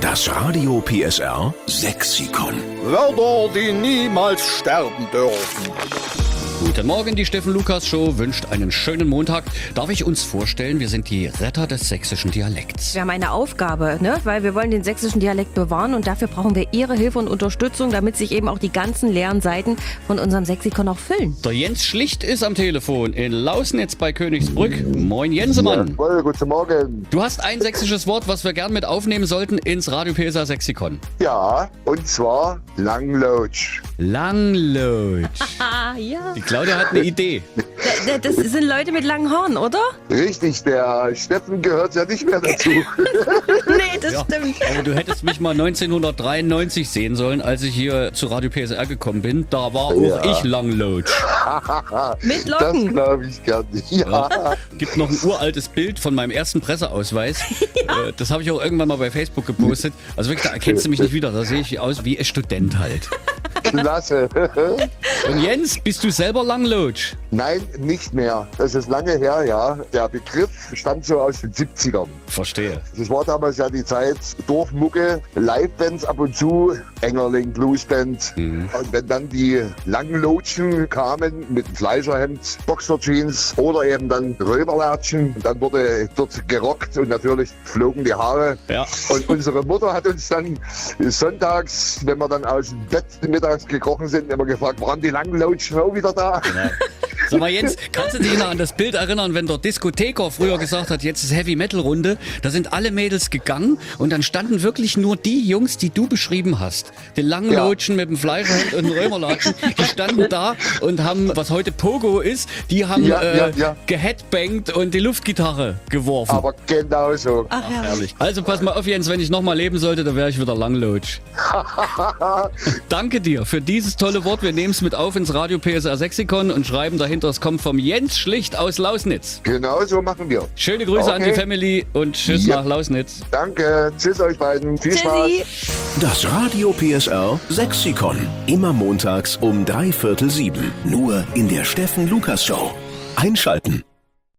Das Radio PSR Sexikon. Wörter, die niemals sterben dürfen. Guten Morgen, die Steffen-Lukas-Show wünscht einen schönen Montag. Darf ich uns vorstellen, wir sind die Retter des sächsischen Dialekts. Wir haben eine Aufgabe, weil wir wollen den sächsischen Dialekt bewahren und dafür brauchen wir Ihre Hilfe und Unterstützung, damit sich eben auch die ganzen leeren Seiten von unserem Sexikon auch füllen. Der Jens Schlicht ist am Telefon in Lausnitz bei Königsbrück. Moin Jensemann. Jawohl, guten Morgen. Du hast ein sächsisches Wort, was wir gern mit aufnehmen sollten ins Radio PSR Sexikon. Ja, und zwar Langlotsch. Langlotsch. Ah, ja. Die Claudia hat eine Idee. Das sind Leute mit langen Haaren, oder? Richtig, der Steffen gehört ja nicht mehr dazu. Nee, das Ja, stimmt. aber du hättest mich mal 1993 sehen sollen, als ich hier zu Radio PSR gekommen bin. Da war auch ich Langlotsch. Mit Das Locken. glaube ich gar nicht. Ja. Gibt noch ein uraltes Bild von meinem ersten Presseausweis. Das habe ich auch irgendwann mal bei Facebook gepostet. Also wirklich, da erkennst du mich nicht wieder. Da sehe ich aus wie ein Student halt. Klasse. Und Jens, bist du selber Langlotsch? Nein, nicht mehr. Das ist lange her, ja. Der Begriff stammt so aus den 70ern. Verstehe. Das war damals ja die Zeit Dorfmucke, Livebands ab und zu, Engerling, Bluesband. Und wenn dann die Langlotschen kamen mit Fleischerhemd, Boxerjeans oder eben dann Römerlatschen, dann wurde dort gerockt und natürlich flogen die Haare. Ja. Und unsere Mutter hat uns dann sonntags, wenn wir dann aus dem Bett mittags gekrochen sind, immer gefragt, waren die Langlotschen auch wieder da? Ja. Sag mal Jens, kannst du dich noch an das Bild erinnern, wenn der Diskotheker früher gesagt hat, jetzt ist Heavy-Metal-Runde, da sind alle Mädels gegangen und dann standen wirklich nur die Jungs, die du beschrieben hast. Die Langlotschen mit dem Fleischerhemd und dem Römerlatschen, die standen da und haben, was heute Pogo ist, die haben geheadbangt und die Luftgitarre geworfen. Aber genau so. Ach ja. Herrlich. Also pass mal auf Jens, wenn ich nochmal leben sollte, dann wäre ich wieder Langlotsch. Danke dir für dieses tolle Wort. Wir nehmen es mit auf ins Radio PSR Sexikon und schreiben dahinter, es kommt vom Jens Schlicht aus Lausnitz. Genau so machen wir. Schöne Grüße an die Family und tschüss nach Lausnitz. Danke. Tschüss euch beiden. Viel Spaß. Tschüssi. Das Radio PSR Sexikon. Immer montags um 6:45. Nur in der Steffen-Lukas-Show. Einschalten.